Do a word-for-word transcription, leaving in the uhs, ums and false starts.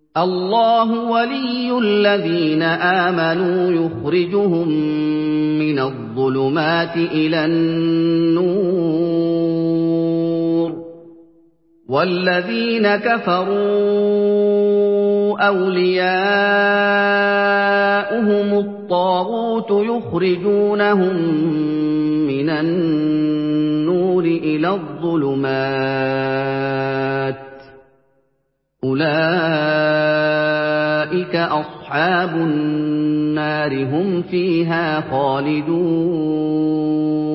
اللَّهُ وَلِيُّ الَّذِينَ آمَنُوا يُخْرِجُهُم مِّنَ الظُّلُمَاتِ إِلَى النُّورِ ۖ وَالَّذِينَ كَفَرُوا أَوْلِيَاؤُهُمُ الطَّاغُوتُ يُخْرِجُونَهُم مِّنَ النُّورِ إِلَى الظُّلُمَاتِ ۗ أُولَٰئِكَ أَصْحَابُ النَّارِ ۖ هُمْ فِيهَا خَالِدُونَ